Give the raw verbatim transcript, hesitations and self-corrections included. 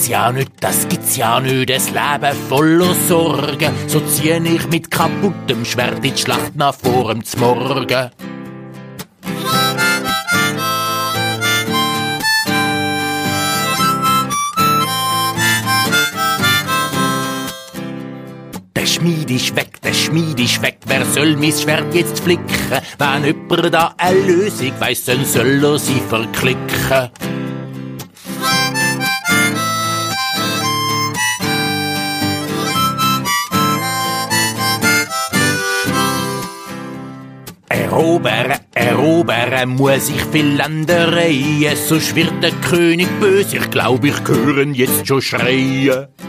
gibt's ja nicht, das gibt's ja nicht, das Leben voller Sorgen. So zieh ich mit kaputtem Schwert in die Schlacht nach vorm Z'Morgen. Der Schmied ist weg, der Schmied ist weg, wer soll mein Schwert jetzt flicken? Wenn jemand da eine Lösung weiss, dann soll er sie verklicken. Erobern, erobern muss ich viel Ländereien, sonst wird der König böse, ich glaub, ich höre ihn jetzt schon schreien.